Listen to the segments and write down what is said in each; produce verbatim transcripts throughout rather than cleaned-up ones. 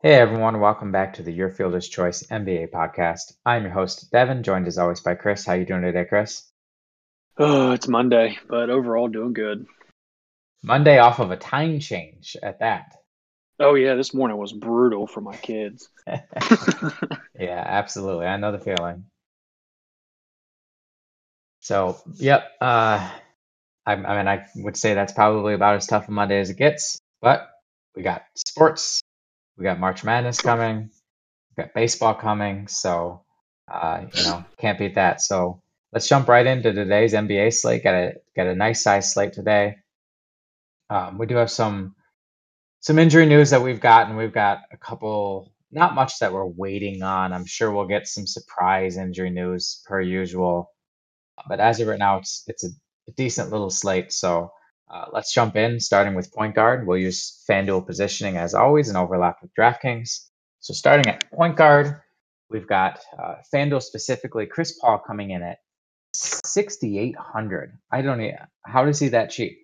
Hey everyone, welcome back to the Your Fielder's Choice N B A podcast. I'm your host, Devin, joined as always by Chris. How you doing today, Chris? Oh, it's Monday, but overall doing good. Monday off of a time change at that. Oh yeah, this morning was brutal for my kids. Yeah, absolutely. I know the feeling. So, yep, uh, I, I mean, I would say that's probably about as tough a Monday as it gets, but we got sports, we got March Madness coming, we got baseball coming, so, uh, you know, can't beat that. So let's jump right into today's N B A slate. Got a, got a nice size slate today. Um, we do have some some injury news that we've gotten. We've got a couple, not much that we're waiting on. I'm sure we'll get some surprise injury news per usual. But as of right now, it's it's a, a decent little slate. So uh, let's jump in, starting with point guard. We'll use FanDuel positioning as always and overlap with DraftKings. So starting at point guard, we've got uh, FanDuel specifically, Chris Paul coming in at sixty-eight hundred. I don't know. How does he that cheap?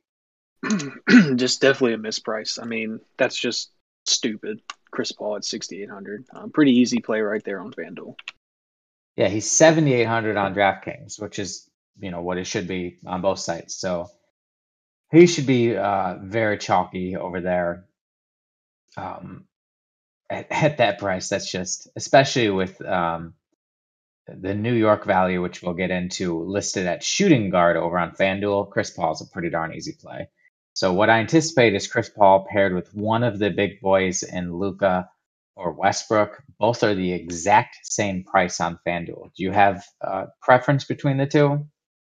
Just definitely a misprice. I mean, that's just stupid. Chris Paul at sixty-eight hundred. Um, pretty easy play right there on FanDuel. Yeah, he's seventy-eight hundred on DraftKings, which is, you know, what it should be on both sites. So he should be uh, very chalky over there um, at, at that price. That's just, especially with um, the New York value, which we'll get into, listed at shooting guard over on FanDuel. Chris Paul's a pretty darn easy play. So what I anticipate is Chris Paul paired with one of the big boys in Luka or Westbrook. Both are the exact same price on FanDuel. Do you have a preference between the two?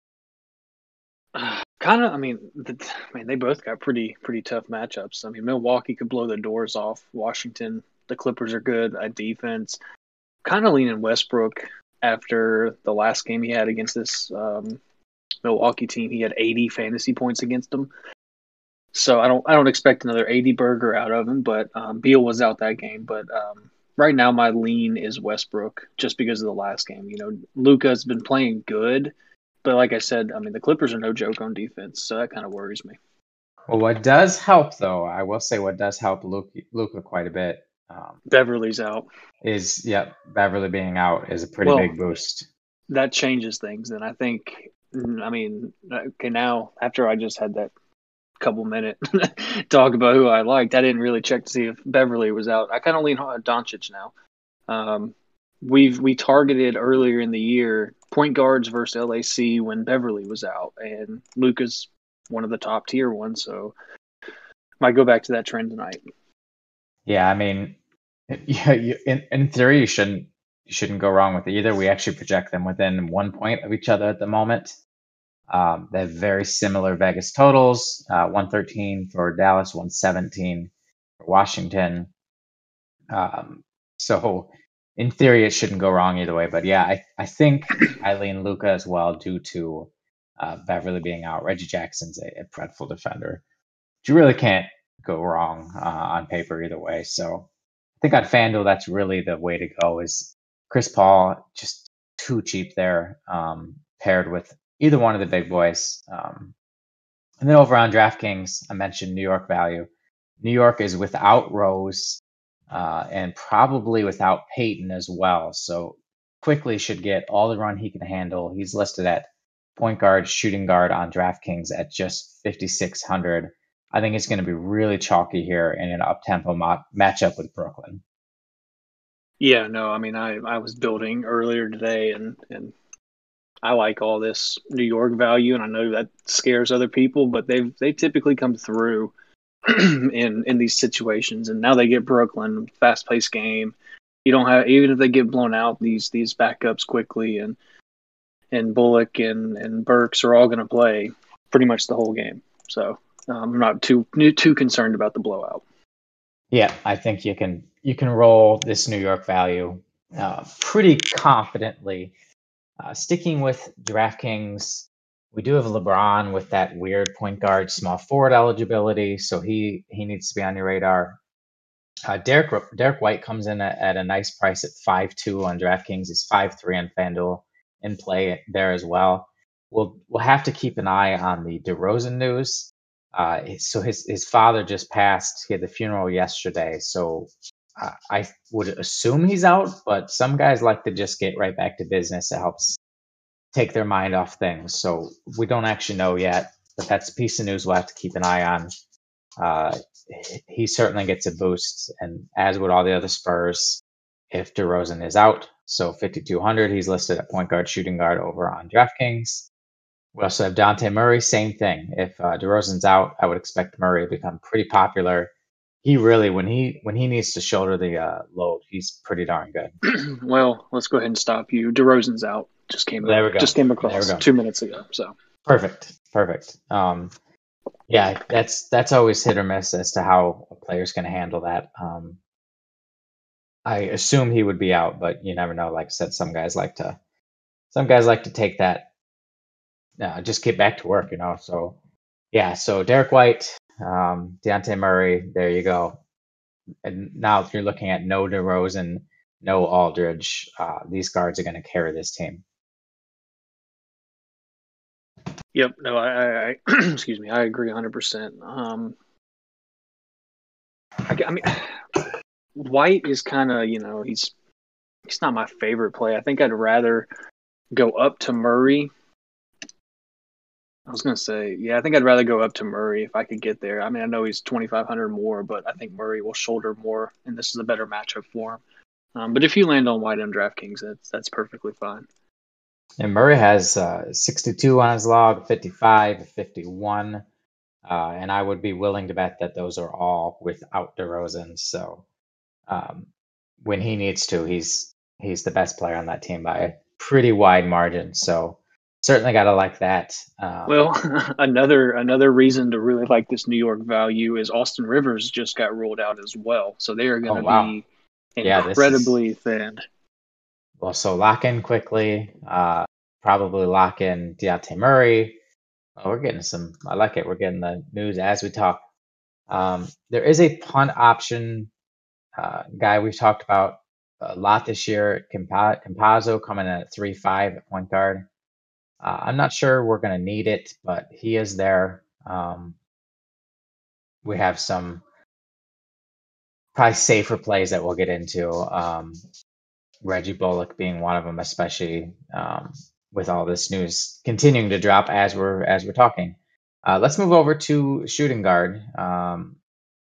Uh, kind of. I mean, the, man, they both got pretty pretty tough matchups. I mean, Milwaukee could blow the doors off Washington. The Clippers are good at defense. Kind of leaning Westbrook after the last game he had against this um, Milwaukee team. He had eighty fantasy points against them. So I don't I don't expect another eighty burger out of him, but um, Beal was out that game. But um, right now my lean is Westbrook just because of the last game. You know, Luka's been playing good, but like I said, I mean the Clippers are no joke on defense, so that kind of worries me. Well, what does help, though, I will say what does help Luka, Luka quite a bit um, Beverly's out. is, yeah, Beverly being out is a pretty Well, big boost. that changes things, and I think I mean okay now after I just had that couple minute talk about who I liked, I didn't really check to see if Beverly was out. I kind of lean on Doncic now. Um, we've we targeted earlier in the year point guards versus L A C when Beverly was out, and Luka's one of the top tier ones, so might go back to that trend tonight. Yeah, I mean, yeah, you, in, in theory, you shouldn't you shouldn't go wrong with either. We actually project them within one point of each other at the moment. Um, they have very similar Vegas totals, uh, one thirteen for Dallas, one seventeen for Washington. Um, so in theory, it shouldn't go wrong either way. But yeah, I, I think I lean Luka as well due to uh, Beverly being out. Reggie Jackson's a, a dreadful defender. You really can't go wrong uh, on paper either way. So I think on FanDuel, that's really the way to go is Chris Paul, just too cheap there, um, paired with either one of the big boys. Um, and then over on DraftKings, I mentioned New York value. New York is without Rose uh, and probably without Peyton as well. So quickly should get all the run he can handle. He's listed at point guard, shooting guard on DraftKings at just fifty-six hundred. I think it's going to be really chalky here in an up-tempo mo- matchup with Brooklyn. Yeah, no, I mean I I was building earlier today, and and I like all this New York value, and I know that scares other people, but they've they typically come through in in these situations, and now they get Brooklyn, fast paced game. You don't have even if they get blown out, these these backups quickly, and and Bullock and and Burks are all going to play pretty much the whole game. So um, I'm not too too concerned about the blowout. Yeah, I think you can you can roll this New York value uh, pretty confidently. Uh, sticking with DraftKings, we do have LeBron with that weird point guard small forward eligibility, so he he needs to be on your radar. Uh, Derek Derek White comes in at, at a nice price at five two on DraftKings. He's five three on FanDuel in play there as well. We'll we'll have to keep an eye on the DeRozan news. Uh, so his his father just passed. He had the funeral yesterday, so I, I would assume he's out, but some guys like to just get right back to business. It helps take their mind off things. So we don't actually know yet, but that's a piece of news we'll have to keep an eye on. Uh, he certainly gets a boost, and as would all the other Spurs if DeRozan is out. So fifty-two hundred, he's listed at point guard, shooting guard over on DraftKings. We also have Dante Murray, same thing. If uh, DeRozan's out, I would expect Murray to become pretty popular. He really, when he when he needs to shoulder the uh, load, he's pretty darn good. Well, let's go ahead and stop you. DeRozan's out. Just came There we go. just came There we across go. two minutes ago. So Perfect, perfect. Um, yeah, that's that's always hit or miss as to how a player's going to handle that. Um, I assume he would be out, but you never know. Like I said, some guys like to some guys like to take that, uh, just get back to work, you know. So yeah, so Derek White, um, Deontay Murray, there you go. And now if you're looking at no DeRozan, no Aldridge, uh, these guards are going to carry this team. Yep. No, I, I, I excuse me. I agree one hundred percent. Um, I, I mean, White is kind of, you know, he's he's not my favorite play. I think I'd rather go up to Murray. I was gonna say, yeah, I think I'd rather go up to Murray if I could get there. I mean, I know he's twenty-five hundred more, but I think Murray will shoulder more, and this is a better matchup for him. Um, but if you land on White on DraftKings, that's that's perfectly fine. And Murray has uh, sixty-two on his log, fifty-five, fifty-one. Uh, and I would be willing to bet that those are all without DeRozan. So um, when he needs to, he's he's the best player on that team by a pretty wide margin. So certainly got to like that. Um, Well, another another reason to really like this New York value is Austin Rivers just got ruled out as well, so they are going oh, to wow. be Yeah, this is incredibly thin. well. So lock in quickly. Uh, probably lock in Deontay Murray. Oh, we're getting some. I like it. We're getting the news as we talk. Um, there is a punt option uh, guy we've talked about a lot this year. Campa- Campazzo coming in at three five at point guard. Uh, I'm not sure we're going to need it, but he is there. Um, we have some probably safer plays that we'll get into. Um, Reggie Bullock being one of them, especially um, with all this news continuing to drop as we're as we're talking. Uh, let's move over to shooting guard. Um,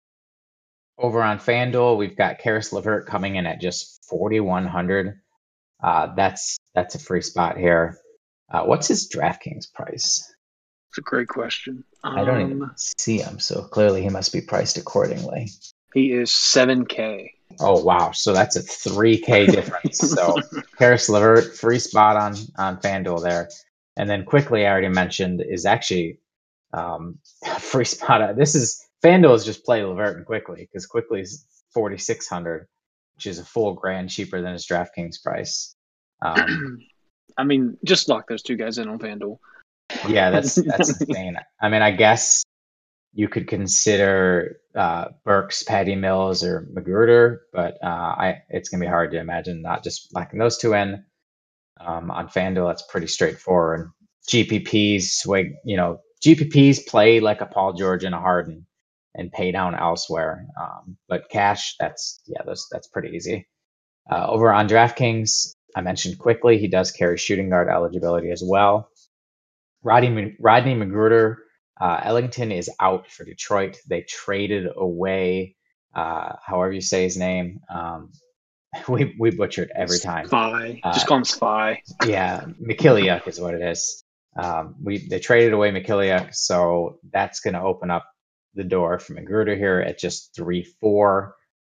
over on FanDuel, we've got Karis LeVert coming in at just forty-one hundred. Uh, that's that's a free spot here. Uh, what's his DraftKings price? It's a great question. Um, I don't even see him, so clearly he must be priced accordingly. He is seven K. Oh wow, so that's a three K difference. So Karis LeVert, free spot on on FanDuel there, and then quickly I already mentioned is actually um, free spot. This is FanDuel is just play LeVert and quickly because quickly is forty-six hundred, which is a full grand cheaper than his DraftKings price. Um, I mean, just lock those two guys in on FanDuel. Yeah, that's that's insane. I mean, I guess you could consider uh, Burks, Patty Mills, or Magruder, but uh, I it's gonna be hard to imagine not just locking those two in. Um, on FanDuel, that's pretty straightforward. G P Ps, swing, you know, G P Ps play like a Paul George and a Harden and pay down elsewhere. Um, but cash, that's yeah, those that's pretty easy. Uh, over on DraftKings, I mentioned quickly he does carry shooting guard eligibility as well. Rodney, Rodney Magruder, uh, Ellington is out for Detroit. They traded away, uh, however you say his name. Um, we we butchered every time. Spy. Uh, Just call him Spy. Yeah, Mikiliuk is what it is. Um, we they traded away Mikiliuk, so that's going to open up the door for Magruder here at just three four.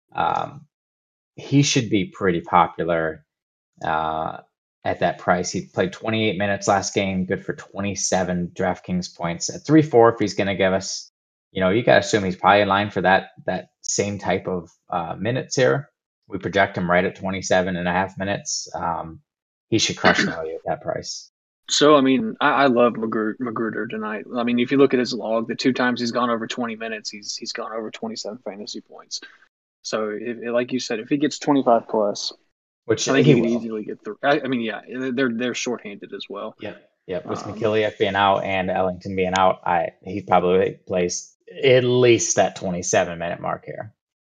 Um, he should be pretty popular. Uh, at that price. He played twenty-eight minutes last game, good for twenty-seven DraftKings points. At three four, if he's going to give us, you know, you got to assume he's probably in line for that that same type of uh, minutes here. We project him right at twenty-seven and a half minutes. Um, he should crush value at that price. So, I mean, I, I love Magruder, Magruder tonight. I mean, if you look at his log, the two times he's gone over twenty minutes, he's he's gone over twenty-seven fantasy points. So, if, like you said, if he gets twenty-five plus, which I think he, he could will. easily get through. I, I mean, yeah, they're they're shorthanded as well. Yep, yep. With Um, Mikiliuk being out and Ellington being out, I he probably plays at least that twenty-seven minute mark here.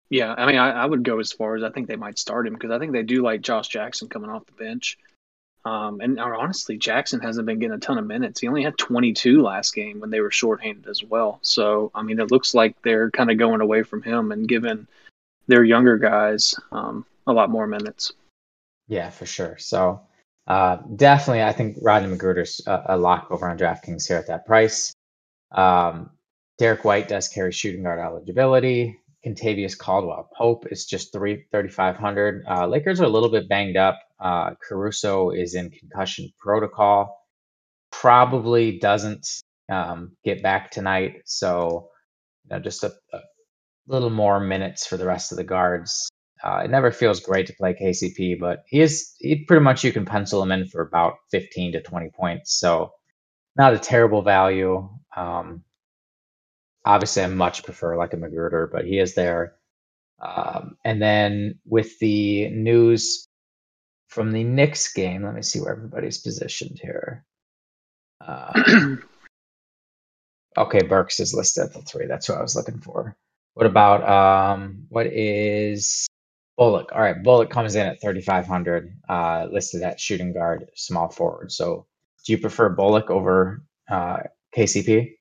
Yeah, I mean, I, I would go as far as I think they might start him because I think they do like Josh Jackson coming off the bench. Um, and uh, honestly, Jackson hasn't been getting a ton of minutes. He only had twenty-two last game when they were shorthanded as well. So, I mean, it looks like they're kind of going away from him and giving their younger guys um, a lot more minutes. Yeah, for sure. So uh, definitely, I think Rodney McGruder's a, a lock over on DraftKings here at that price. Um, Derek White does carry shooting guard eligibility. Contavious Caldwell Pope is just three thirty-five hundred. Uh, Lakers are a little bit banged up. Uh, Caruso is in concussion protocol. Probably doesn't um, get back tonight. So, you know, just a, a little more minutes for the rest of the guards. Uh, it never feels great to play K C P, but he is he pretty much you can pencil him in for about fifteen to twenty points. So not a terrible value. Um, obviously, I much prefer like a Magruder, but he is there. Um, and then with the news from the Knicks game, let me see where everybody's positioned here. Uh, okay, Burks is listed at the three. That's what I was looking for. What about um, what is Bullock? All right, Bullock comes in at thirty-five hundred, uh, listed at shooting guard, small forward. So, do you prefer Bullock over uh, K C P?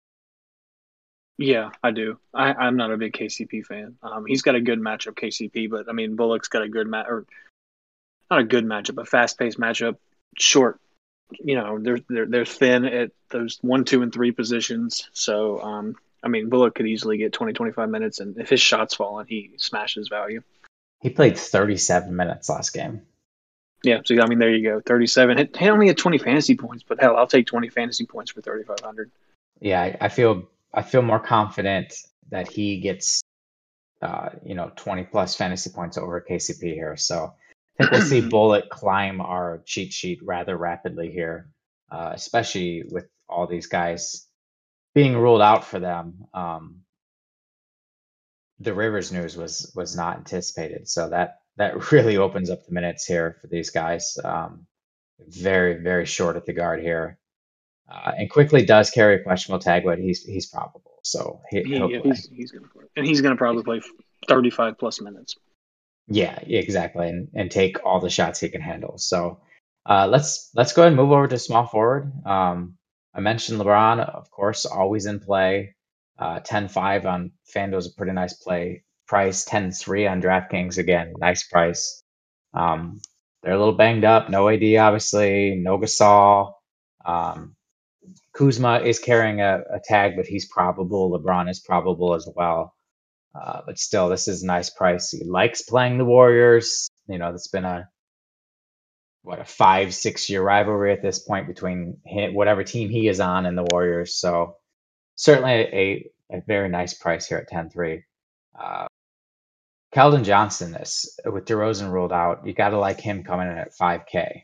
Yeah, I do. I, I'm not a big K C P fan. Um, he's got a good matchup, K C P, but I mean, Bullock's got a good match, or not a good matchup, a fast paced matchup, short. You know, they're, they're they're thin at those one, two, and three positions. So, um, I mean, Bullock could easily get twenty, twenty-five minutes, and if his shots falling, he smashes value. He played thirty-seven minutes last game. Yeah, so I mean, there you go, thirty-seven. He only had twenty fantasy points, but hell, I'll take twenty fantasy points for thirty-five hundred. Yeah, I, I feel I feel more confident that he gets uh, you know twenty plus fantasy points over K C P here. So I think we'll see Bullock climb our cheat sheet rather rapidly here, uh, especially with all these guys being ruled out for them. Um, the Rivers news was was not anticipated, so that that really opens up the minutes here for these guys. Um, very very short at the guard here, uh, and quickly does carry a questionable tag, but he's he's probable, so he, he he'll yeah, play. he's he's gonna play, and he's gonna probably play thirty-five plus minutes. Yeah, exactly, and and take all the shots he can handle. So uh, let's let's go ahead and move over to small forward. Um, I mentioned LeBron, of course, always in play. Uh, ten five on FanDuel is a pretty nice play price. ten three on DraftKings, again, nice price. Um, they're a little banged up. No A D, obviously. No Gasol. Um, Kuzma is carrying a, a tag, but he's probable. LeBron is probable as well. Uh, but still, this is a nice price. He likes playing the Warriors. You know, it's been a what a five six year rivalry at this point between him, whatever team he is on and the Warriors. So certainly a, a very nice price here at ten three. Uh, Keldon Johnson, this with DeRozan ruled out, you got to like him coming in at five K.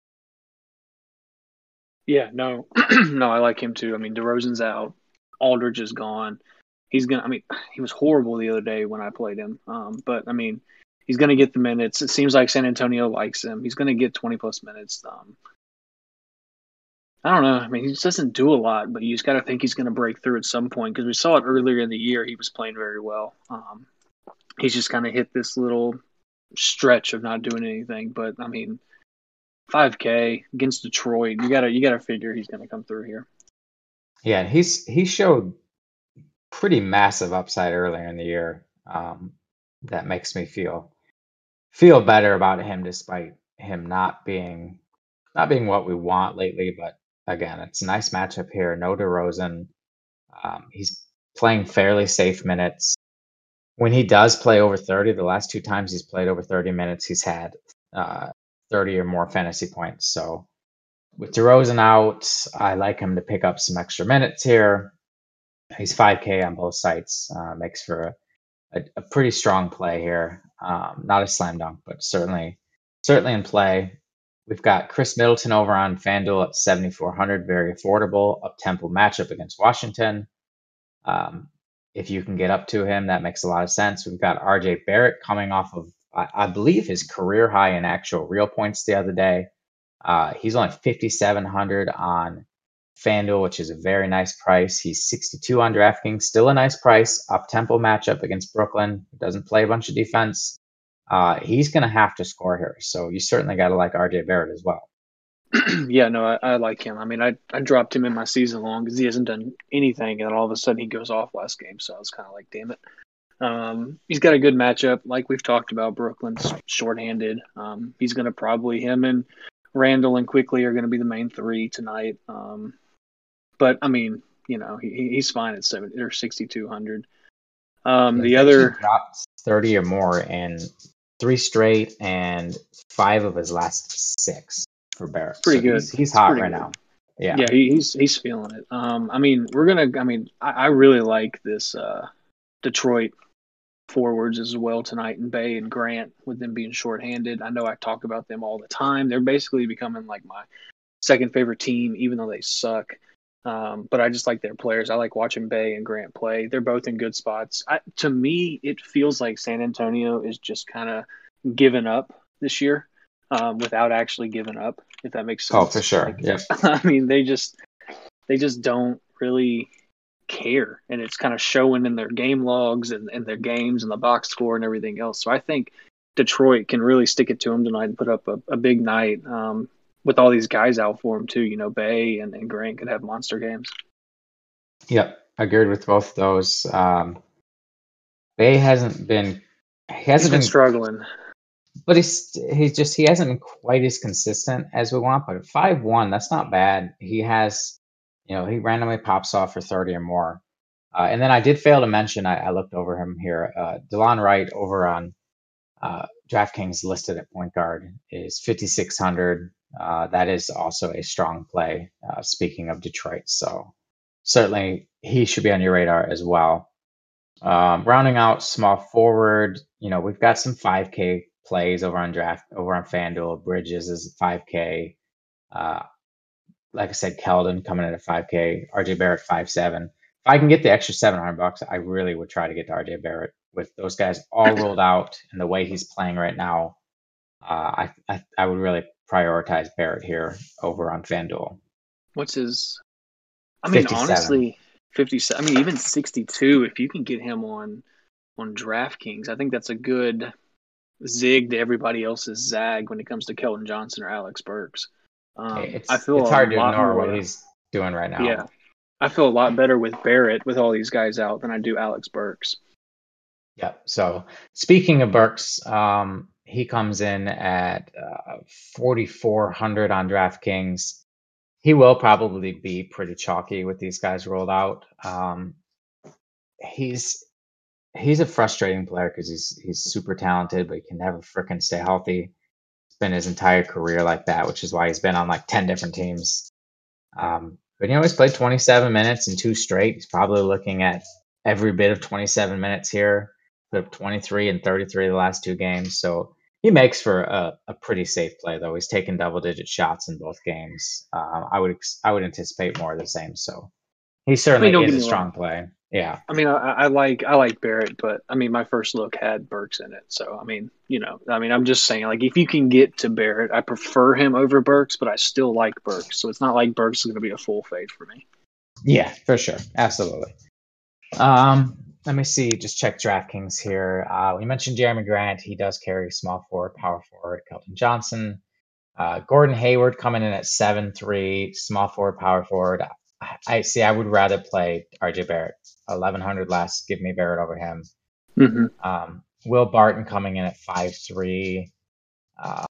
Yeah, no, no, I like him too. I mean, DeRozan's out, Aldridge is gone. He's gonna. I mean, he was horrible the other day when I played him. Um, but I mean, he's gonna get the minutes. It seems like San Antonio likes him. He's gonna get twenty plus minutes. Um, I don't know. I mean, he just doesn't do a lot, but you just got to think he's going to break through at some point because we saw it earlier in the year. He was playing very well. Um, he's just kind of hit this little stretch of not doing anything. But I mean, five K against Detroit, you gotta you gotta figure he's going to come through here. Yeah, and he's he showed pretty massive upside earlier in the year. Um, that makes me feel feel better about him, despite him not being not being what we want lately. But again, it's a nice matchup here. No DeRozan. Um, he's playing fairly safe minutes. When he does play over thirty, the last two times he's played over thirty minutes, he's had uh, thirty or more fantasy points. So with DeRozan out, I like him to pick up some extra minutes here. He's five K on both sites. Uh, makes for a, a, a pretty strong play here. Um, not a slam dunk, but certainly certainly in play. We've got Chris Middleton over on FanDuel at seventy-four hundred, very affordable, up-tempo matchup against Washington. Um, if you can get up to him, that makes a lot of sense. We've got R J Barrett coming off of, I, I believe, his career high in actual real points the other day. Uh, he's only fifty-seven hundred on FanDuel, which is a very nice price. He's sixty-two on DraftKings, still a nice price. Up-tempo matchup against Brooklyn. Doesn't play a bunch of defense. Uh, he's going to have to score here. So you certainly got to like R J Barrett as well. Yeah, no, I, I like him. I mean, I, I dropped him in my season long because he hasn't done anything, and then all of a sudden he goes off last game. So I was kind of like, damn it. Um, he's got a good matchup. Like we've talked about, Brooklyn's shorthanded. Um, he's going to probably, him and Randall and Quickly are going to be the main three tonight. Um, but, I mean, you know, he, he's fine at seven or sixty-two hundred. Um, the other dropped thirty or more in three straight and five of his last six for Barrett. Pretty so good. He's, he's hot right good. now. Yeah, yeah, he, he's he's feeling it. Um, I mean, we're gonna. I mean, I, I really like this uh, Detroit forwards as well tonight, and Bay and Grant with them being shorthanded. I know I talk about them all the time. They're basically becoming like my second favorite team, even though they suck. Um, but I just like their players. I like watching Bay and Grant play. They're both in good spots. I, to me, it feels like San Antonio is just kind of giving up this year um, without actually giving up, if that makes sense. Oh, for sure. Like, yeah. I mean, they just they just don't really care, and it's kind of showing in their game logs and, and their games and the box score and everything else. So I think Detroit can really stick it to them tonight and put up a, a big night. Um, with all these guys out for him too, you know, Bay and, and Grant could have monster games. Yep, agreed with both of those. Um, Bay hasn't been, he hasn't He's been been struggling, but he's he's just he hasn't been quite as consistent as we want. But at five one, that's not bad. He has, you know, he randomly pops off for thirty or more. Uh, and then I did fail to mention, I, I looked over him here. Uh, Delon Wright over on uh, DraftKings listed at point guard is fifty-six hundred. Uh, that is also a strong play, uh, speaking of Detroit. So certainly he should be on your radar as well. Um, rounding out small forward, you know, we've got some five K plays over on draft, over on FanDuel. Bridges is five K. Uh, like I said, Keldon coming in at five K. R J Barrett five seven. If I can get the extra seven hundred bucks, I really would try to get to R J Barrett with those guys all rolled out and the way he's playing right now. Uh, I, I I would really prioritize Barrett here over on FanDuel. What's his? I mean, fifty-seven. honestly, fifty-seven. I mean, even sixty-two. If you can get him on on DraftKings, I think that's a good zig to everybody else's zag when it comes to Keldon Johnson or Alex Burks. Um, it's I feel it's hard to lot ignore more, what he's doing right now. Yeah, I feel a lot better with Barrett with all these guys out than I do Alex Burks. Yeah. So speaking of Burks, um, he comes in at uh, forty-four hundred on DraftKings. He will probably be pretty chalky with these guys rolled out. Um, he's he's a frustrating player because he's he's super talented, but he can never freaking stay healthy. It's been his entire career like that, which is why he's been on like ten different teams. Um, but you know, he's played twenty-seven minutes and two straight. He's probably looking at every bit of twenty-seven minutes here. Put up twenty-three and thirty-three the last two games. So he makes for a, a pretty safe play, though. He's taken double-digit shots in both games. Um, I would I would anticipate more of the same. So he certainly I mean, is a strong wrong. play. Yeah. I mean, I, I like I like Barrett, but I mean, my first look had Burks in it. So I mean, you know, I mean, I'm just saying, like, if you can get to Barrett, I prefer him over Burks, but I still like Burks. So it's not like Burks is going to be a full fade for me. Yeah, for sure, absolutely. Um. Let me see, just check DraftKings here. Uh, we mentioned Jeremy Grant. He does carry small forward, power forward, Keldon Johnson. Uh, Gordon Hayward coming in at seven three, small forward, power forward. I, I see, I would rather play R J Barrett. eleven hundred less, give me Barrett over him. Mm-hmm. Um, Will Barton coming in at five three. Um,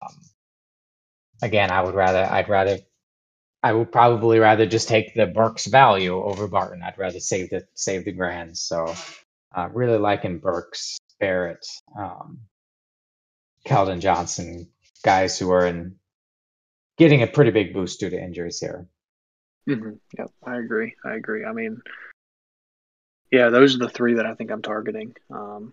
again, I would rather, I'd rather, I would probably rather just take the Burks value over Barton. I'd rather save the, save the grand. So, Uh, really liking Burks, Barrett, um, Keldon Johnson, guys who are in getting a pretty big boost due to injuries here. Mm-hmm. Yep, I agree. I agree. I mean, yeah, those are the three that I think I'm targeting um,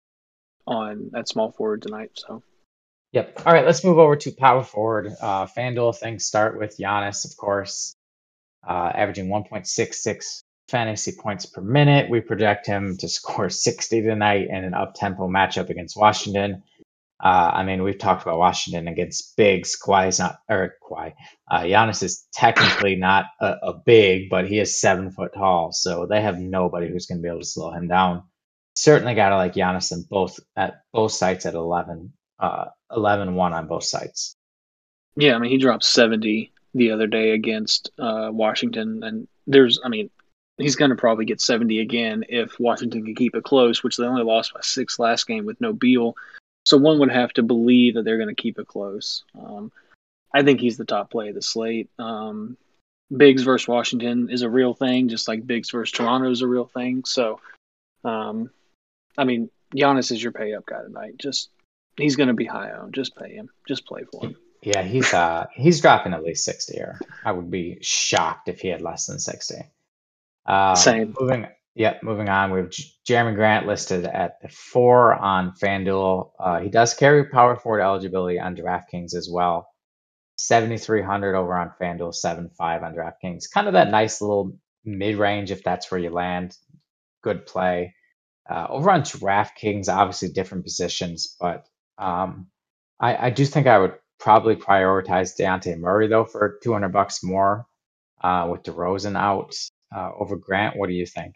on that small forward tonight. So, yep. All right, let's move over to power forward. Uh, FanDuel things start with Giannis, of course, uh, averaging one point six six fantasy points per minute. We project him to score sixty tonight in an up-tempo matchup against Washington. Uh, I mean, we've talked about Washington against bigs. Kawhi's not, or Kawhi. Uh, Giannis is technically not a, a big, but he is seven foot tall. So they have nobody who's going to be able to slow him down. Certainly got to like Giannis in both at both sites at eleven, uh, eleven one on both sites. Yeah, I mean, he dropped seventy the other day against uh, Washington, and there's, I mean, he's going to probably get seventy again if Washington can keep it close, which they only lost by six last game with no Beal. So one would have to believe that they're going to keep it close. Um, I think he's the top play of the slate. Um, Biggs versus Washington is a real thing, just like Biggs versus Toronto is a real thing. So, um, I mean, Giannis is your pay up guy tonight. Just he's going to be high owned. Just pay him. Just play for him. Yeah, he's uh he's dropping at least sixty, or I would be shocked if he had less than sixty. Um, Same. Moving, yeah, moving on. We have J- Jeremy Grant listed at the four on FanDuel. Uh, he does carry power forward eligibility on DraftKings as well. seventy-three hundred over on FanDuel, seven five on DraftKings. Kind of that nice little mid range if that's where you land. Good play. Uh, over on DraftKings, obviously different positions, but um, I, I do think I would probably prioritize Deontay Murray though for two hundred bucks more uh, with DeRozan out uh, over Grant. What do you think?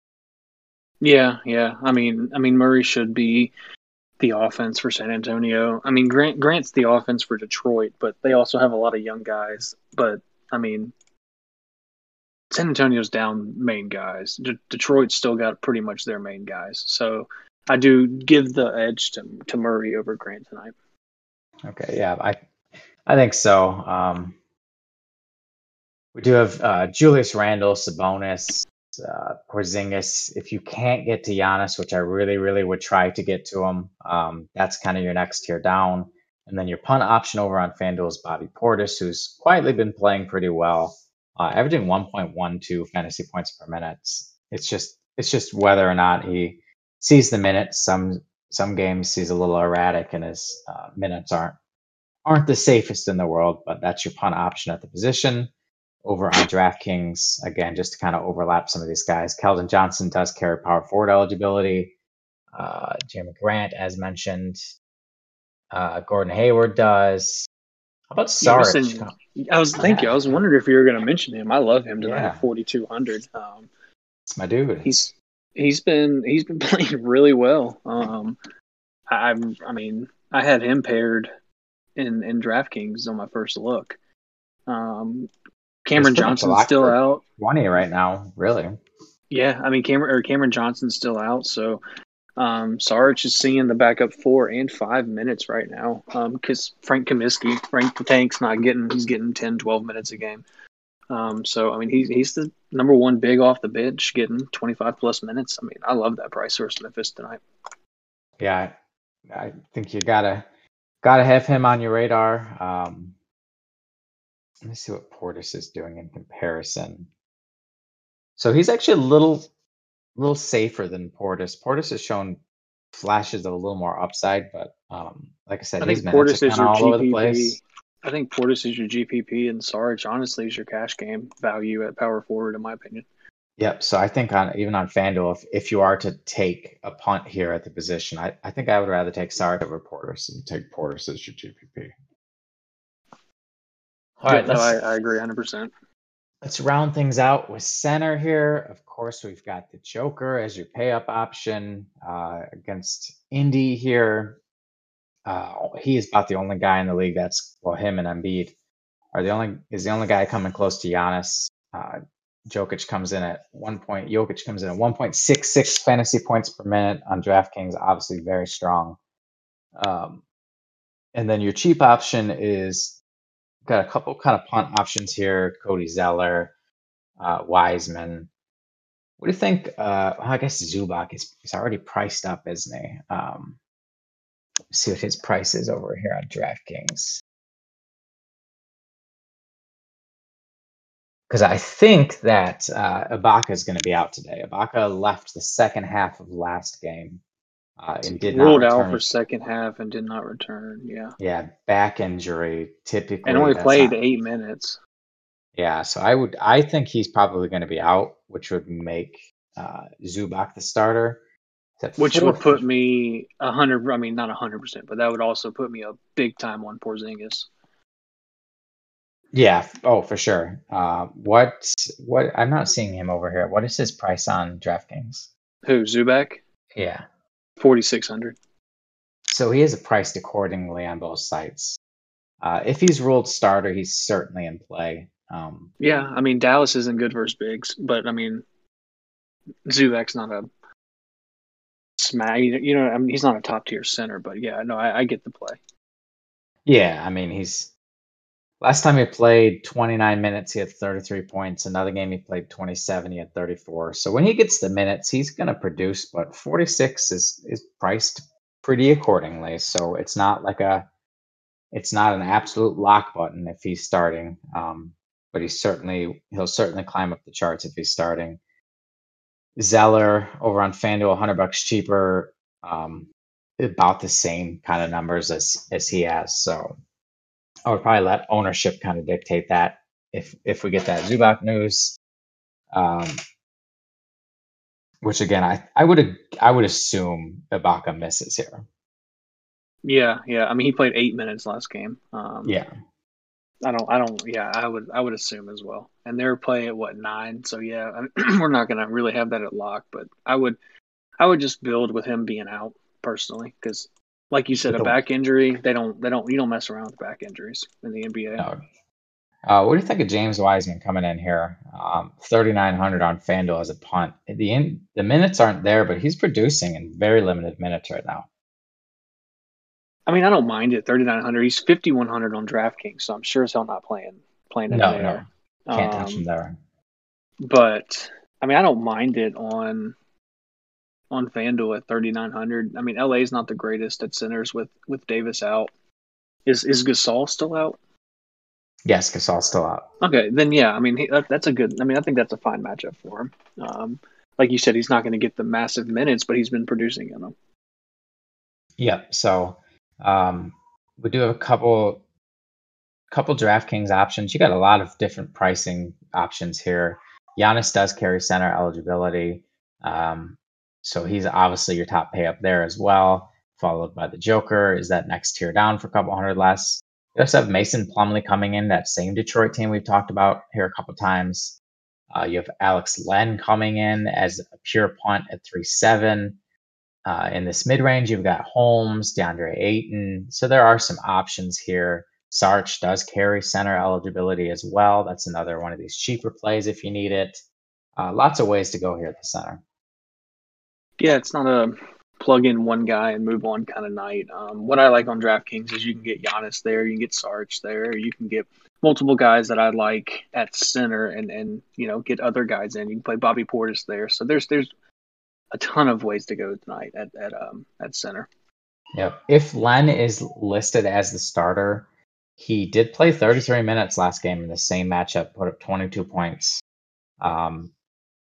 Yeah, yeah. I mean, I mean Murray should be the offense for San Antonio. I mean, Grant Grant's the offense for Detroit, but they also have a lot of young guys. But I mean, San Antonio's down main guys. D- Detroit's still got pretty much their main guys. So I do give the edge to to Murray over Grant tonight. Okay, yeah, I I think so. Um, we do have uh, Julius Randle, Sabonis, uh, Porzingis. If you can't get to Giannis, which I really, really would try to get to him, um, that's kind of your next tier down. And then your punt option over on FanDuel is Bobby Portis, who's quietly been playing pretty well, uh, averaging one point one two fantasy points per minute. It's just it's just whether or not he sees the minutes. Some some games he's a little erratic and his uh, minutes aren't aren't the safest in the world, but that's your punt option at the position. Over on DraftKings, again, just to kind of overlap some of these guys, Keldon Johnson does carry power forward eligibility. Uh, Jeremy Grant, as mentioned. Uh, Gordon Hayward does. How about You Saric? missing? I was thank you. I Yeah, was wondering if you were going to mention him. I love him tonight yeah, at forty two hundred. Um, it's my dude. he's he's been he's been playing really well. Um, I I mean I had him paired in in DraftKings on my first look. Um, He's Cameron pretty much Johnson's locked still for out. twenty right now, really. Yeah, I mean Cameron or Cameron Johnson's still out. So um, Sarge is seeing the backup four and five minutes right now because um, Frank Kaminsky, Frank the Tank's not getting he's getting ten, twelve minutes a game. Um, so I mean he's he's the number one big off the bench, getting twenty-five plus minutes. I mean I love that price versus Memphis tonight. Yeah, I, I think you gotta gotta have him on your radar. Um, let me see what Portis is doing in comparison. So he's actually a little little safer than Portis. Portis has shown flashes of a little more upside, but um, like I said, I his think minutes Portis are is kind of your all over the G P P. place. I think Portis is your G P P, and Sarge honestly is your cash game value at power forward, in my opinion. Yep. So I think on even on FanDuel, if, if you are to take a punt here at the position, I, I think I would rather take Sarge over Portis and take Portis as your G P P. All Yeah, right, no, let's I, I agree one hundred percent. let's round things out with center here. Of course, we've got the Joker as your pay up option uh, against Indy here. Uh, he is about the only guy in the league that's well, him and Embiid are the only is the only guy coming close to Giannis. Uh, Jokic comes in at one point. Jokic comes in at one point six six fantasy points per minute on DraftKings. Obviously, very strong. Um, and then your cheap option is got a couple kind of punt options here. Cody Zeller, uh, Wiseman. What do you think? Uh, well, I guess Zubac is, is already priced up, isn't he? Um, let's see what his price is over here on DraftKings. Because I think that uh, Ibaka is going to be out today. Ibaka left the second half of last game uh, and did not Ruled out return. for second half and did not return. Yeah, Yeah, back injury. Typically, and only that's played not. eight minutes. Yeah, so I would. I think he's probably going to be out, which would make uh, Zubac the starter. It's at Which four. would put me a hundred. I mean, not a hundred percent, but that would also put me a big time on Porzingis. Yeah. Oh, for sure. Uh, what? What? I'm not seeing him over here. What is his price on DraftKings? Who, Zubac? Yeah. Forty six hundred. So he is priced accordingly on both sites. Uh, if he's ruled starter, he's certainly in play. Um, Yeah, I mean Dallas isn't good versus bigs, but I mean Zubac's not a smack. You know, I mean he's not a top tier center, but yeah, no, I, I get the play. yeah, I mean he's last time he played twenty-nine minutes, he had thirty-three points. Another game he played twenty-seven, he had thirty-four. So when he gets the minutes, he's going to produce. But forty-six is is priced pretty accordingly. So it's not like a it's not an absolute lock button if he's starting. Um, but he's certainly he'll certainly climb up the charts if he's starting. Zeller over on FanDuel, one hundred bucks cheaper, um, about the same kind of numbers as as he has. So I would probably let ownership kind of dictate that if if we get that Zubac news. Um, which again, I I would I would assume Ibaka misses here. Yeah, yeah. I mean he played eight minutes last game. Um, Yeah. I don't, I don't. Yeah, I would, I would assume as well. And they're playing at what nine? So yeah, I mean, we're not going to really have that at lock. But I would, I would just build with him being out personally, because, like you said, With a the, back injury, they don't, they don't, you don't mess around with back injuries in the N B A. no. Uh, what do you think of James Wiseman coming in here? Um, thirty-nine hundred on FanDuel as a punt. The in, the minutes aren't there, but he's producing in very limited minutes right now. I mean, I don't mind it. thirty-nine hundred. He's fifty-one hundred on DraftKings, so I'm sure as hell not playing playing it No, there. no, can't Um, touch him there. But I mean, I don't mind it on on FanDuel at thirty-nine hundred. I mean, L A is not the greatest at centers with with Davis out. Is is Gasol still out? Yes, Gasol's still out. Okay, then yeah. I mean, he, that, that's a good. I mean, I think that's a fine matchup for him. Um, like you said, he's not going to get the massive minutes, but he's been producing in them. Yep. So um, we do have a couple couple DraftKings options. You got a lot of different pricing options here. Giannis does carry center eligibility, um, so he's obviously your top pay up there as well. Followed by the Joker is that next tier down for a couple hundred less. You also have Mason Plumlee coming in, that same Detroit team we've talked about here a couple times. Uh, you have Alex Len coming in as a pure punt at three seven. Uh, in this mid range, you've got Holmes, DeAndre Ayton. So there are some options here. Sarge does carry center eligibility as well. That's another one of these cheaper plays if you need it. Uh, lots of ways to go here at the center. Yeah, it's not a plug in one guy and move on kind of night. Um, what I like on DraftKings is you can get Giannis there, you can get Sarge there, you can get multiple guys that I like at center, and and you know get other guys in. You can play Bobby Portis there. So there's there's a ton of ways to go tonight at at um at center. Yep. If Len is listed as the starter, he did play thirty-three minutes last game in the same matchup, put up twenty-two points. Um,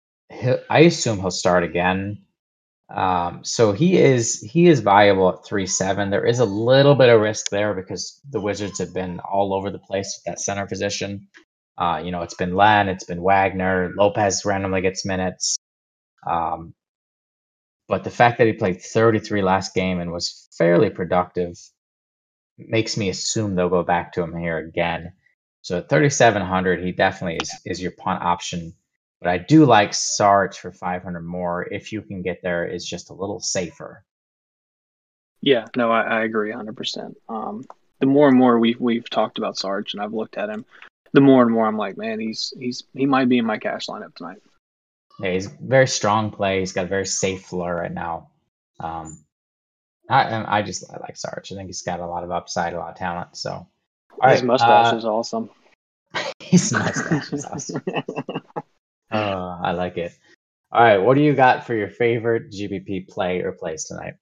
I assume he'll start again. Um, so he is he is viable at three seven. There is a little bit of risk there because the Wizards have been all over the place with that center position. Uh, you know, it's been Len, it's been Wagner, Lopez randomly gets minutes. Um, but the fact that he played thirty-three last game and was fairly productive makes me assume they'll go back to him here again. So at thirty-seven hundred, he definitely is, is your punt option. But I do like Sarge for five hundred more. If you can get there, is just a little safer. Yeah, no, I, I agree one hundred percent. Um, the more and more we've we've talked about Sarge and I've looked at him, the more and more I'm like, man, he's he's he might be in my cash lineup tonight. Yeah, he's very strong play. He's got a very safe floor right now. Um, I I just I like Sarge. I think he's got a lot of upside, a lot of talent. So, all His right, mustache uh, is awesome. his mustache is awesome. Uh, I like it. All right, what do you got for your favorite G B P play or plays tonight?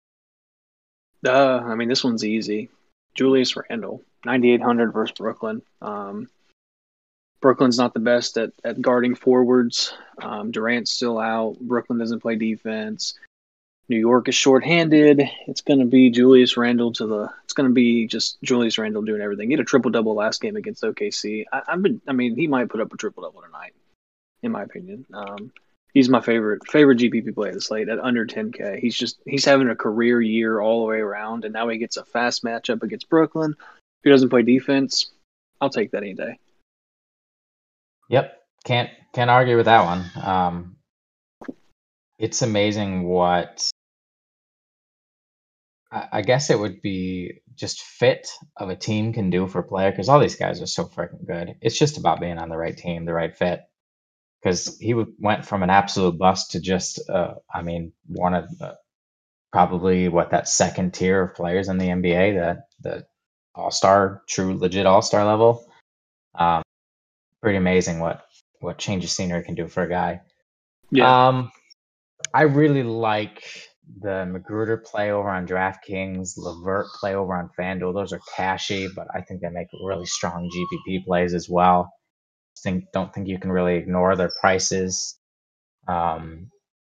Uh, I mean, this one's easy. Julius Randle, ninety-eight hundred versus Brooklyn. Um, Brooklyn's not the best at, at guarding forwards. Um, Durant's still out. Brooklyn doesn't play defense. New York is shorthanded. It's going to be Julius Randle to the. It's going to be just Julius Randle doing everything. He had a triple double last game against O K C. I, I've been. I mean, he might put up a triple double tonight, in my opinion. Um, He's my favorite favorite G P P play of the slate at under ten K. He's just he's having a career year all the way around, and now he gets a fast matchup against Brooklyn. If he doesn't play defense, I'll take that any day. Yep, can't can't argue with that one. Um, it's amazing what I, I guess it would be just fit of a team can do for a player because all these guys are so freaking good. It's just about being on the right team, the right fit. Because he w- went from an absolute bust to just, uh, I mean, one of the, probably what that second tier of players in the N B A, the the all star, true legit all star level. Um, pretty amazing what what change of scenery can do for a guy. Yeah. Um, I really like the Magruder play over on DraftKings, Levert play over on FanDuel. Those are cashy, but I think they make really strong G P P plays as well. Think don't think you can really ignore their prices. Um,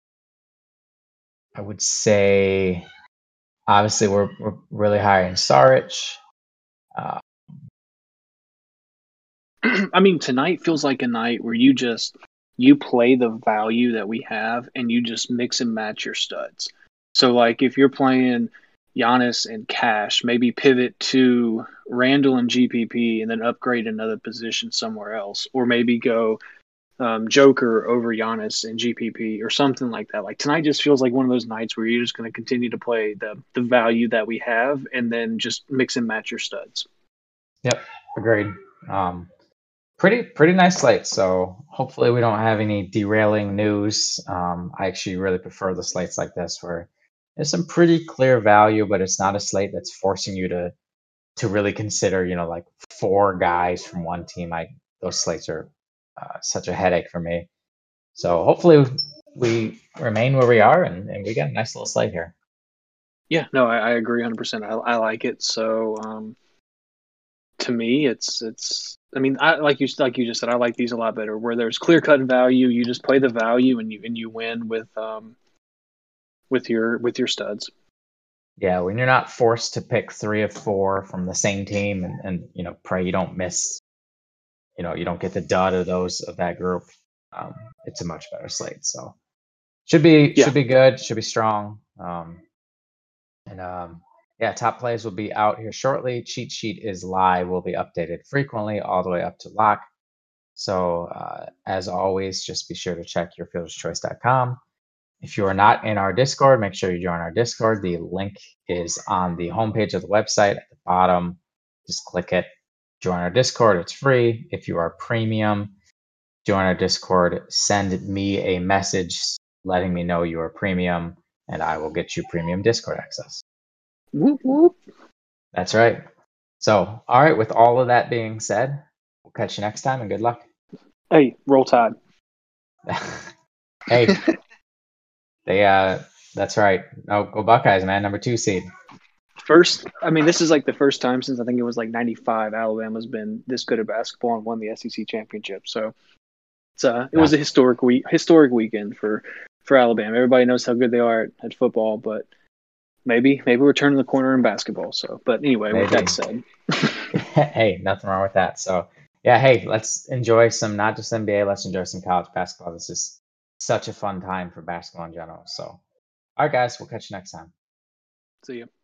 I would say, obviously, we're, we're really high in Saric. Uh, I mean, tonight feels like a night where you just you play the value that we have and you just mix and match your studs. So like if you're playing Giannis and Cash, maybe pivot to Randall and G P P and then upgrade another position somewhere else, or maybe go um, Joker over Giannis and G P P or something like that. Like tonight just feels like one of those nights where you're just going to continue to play the the value that we have and then just mix and match your studs. yep, agreed. Um, pretty pretty nice slate. So hopefully we don't have any derailing news. Um, I actually really prefer the slates like this where there's some pretty clear value, but it's not a slate that's forcing you to to really consider, you know, like four guys from one team. I those slates are uh, such a headache for me. So hopefully we remain where we are and, and we got a nice little slate here. Yeah, no, I, I agree one hundred percent. I, I like it. So um, to me, it's it's. I mean, I like you like you just said. I like these a lot better. Where there's clear cut value, you just play the value and you and you win with um with your with your studs. Yeah, when you're not forced to pick three of four from the same team and, and you know, pray you don't miss, you know, you don't get the dud of those of that group. Um, it's a much better slate. So should be Yeah, should be good, should be strong. Um, and um, yeah, top plays will be out here shortly. Cheat sheet is live, will be updated frequently all the way up to lock. So uh, as always, just be sure to check your fields choice dot com. If you are not in our Discord, make sure you join our Discord. The link is on the homepage of the website at the bottom. Just click it, join our Discord. It's free. If you are premium, join our Discord. Send me a message letting me know you are premium, and I will get you premium Discord access. whoop whoop. That's right. So, all right, with all of that being said, we'll catch you next time and good luck. Hey, roll tide. Hey, they uh that's right. No, go Buckeyes, man. Number two seed. First, I mean, this is like the first time since I think it was like ninety-five Alabama's been this good at basketball and won the S E C championship. So it's uh, it was a historic week, historic weekend for for Alabama. Everybody knows how good they are at, at football, but maybe maybe we're turning the corner in basketball. So, but anyway, with Maybe. that said, Hey, nothing wrong with that. So, yeah, hey, let's enjoy some not just N B A, let's enjoy some college basketball. This is such a fun time for basketball in general. So, all right, guys, we'll catch you next time. see you.